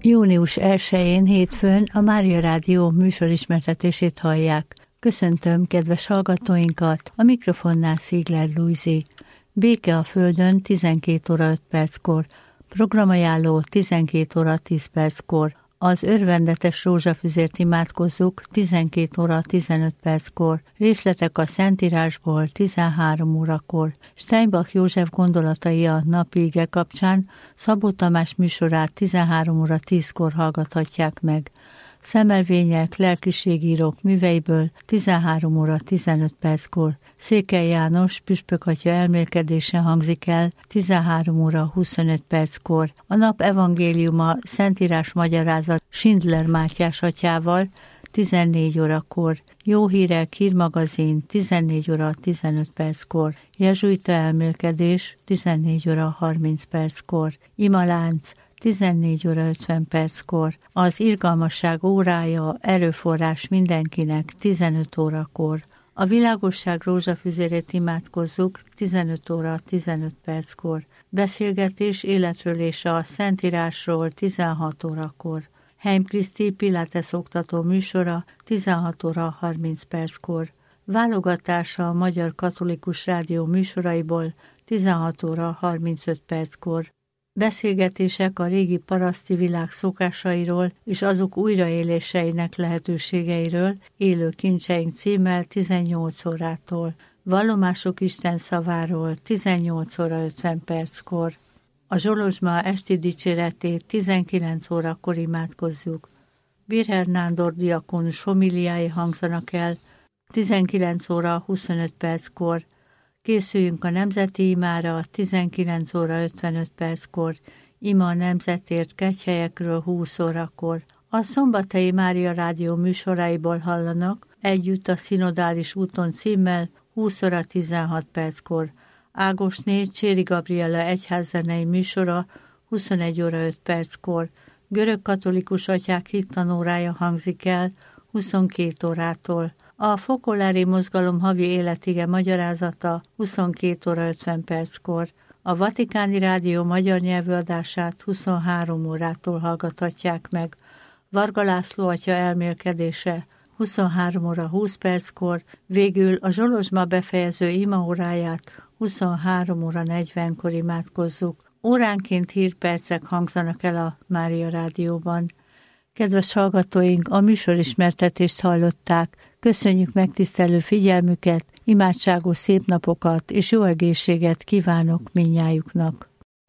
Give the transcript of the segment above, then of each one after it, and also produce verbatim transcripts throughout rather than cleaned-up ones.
június elsején hétfőn a Mária Rádió műsorismertetését hallják. Köszöntöm kedves hallgatóinkat, a mikrofonnál Szigler Lujzi. Béke a Földön tizenkét óra öt perckor, programajánló tizenkét óra tíz perckor, az örvendetes rózsafüzért imádkozzuk tizenkét óra tizenöt perckor, részletek a Szentírásból tizenhárom órakor, Steinbach József gondolatai a napi ige kapcsán Szabó Tamás műsorát tizenhárom óra tízkor hallgathatják meg. Szemelvények, lelkiségírók műveiből tizenhárom óra tizenöt perckor, Székely János püspökatya elmélkedése hangzik el tizenhárom óra huszonöt perckor, a nap evangéliuma Szentírás magyarázat Schindler Mátyás atyával tizennégy órakor, Jó hírek hírmagazin tizennégy óra tizenöt perckor, Jezsuita elmélkedés tizennégy óra harminc perckor, Imalánc tizennégy óra ötven perckor, az irgalmasság órája, erőforrás mindenkinek tizenöt órakor, a világosság rózsafüzérét imádkozzuk tizenöt óra tizenöt perckor, beszélgetés életről és a Szentírásról tizenhat órakor, Heim Kriszti Pilates oktató műsora tizenhat óra harminc perckor, válogatása a Magyar Katolikus Rádió műsoraiból tizenhat óra harmincöt perckor, beszélgetések a régi paraszti világ szokásairól és azok újraéléseinek lehetőségeiről, élő kincseink címmel tizennyolc órától, vallomások Isten szaváról tizennyolc óra ötven perckor. A Zsolozsma esti dicséretét tizenkilenc órakor imádkozzuk. Birher Nándor diakónus homiliái hangzanak el tizenkilenc óra huszonöt perckor. Készüljünk a nemzeti imára tizenkilenc óra ötvenöt perckor, ima a nemzetért kegyhelyekről húsz órakor. A Szombathelyi Mária Rádió műsoraiból hallanak együtt a Szinodális úton címmel húsz óra tizenhat perckor. Ágosné Cséri Gabriella egyházzenei műsora huszonegy óra öt perckor. Görögkatolikus atyák hittanórája hangzik el huszonkét órától. A Fokolári Mozgalom havi életige magyarázata huszonkét óra ötven perckor. A Vatikáni Rádió magyar nyelvű adását huszonhárom órától hallgathatják meg. Varga László atya elmélkedése huszonhárom óra húsz perckor, végül a Zsolozsma befejező imaóráját huszonhárom óra negyvenkor imádkozzuk. Óránként hírpercek hangzanak el a Mária Rádióban. Kedves hallgatóink, a műsorismertetést hallották. Köszönjük megtisztelő figyelmüket, imádságos szép napokat és jó egészséget kívánok mindnyájuknak.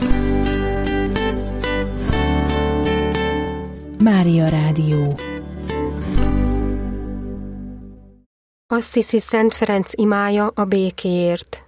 Mária Rádió. Assisi Szent Ferenc imája a békéért.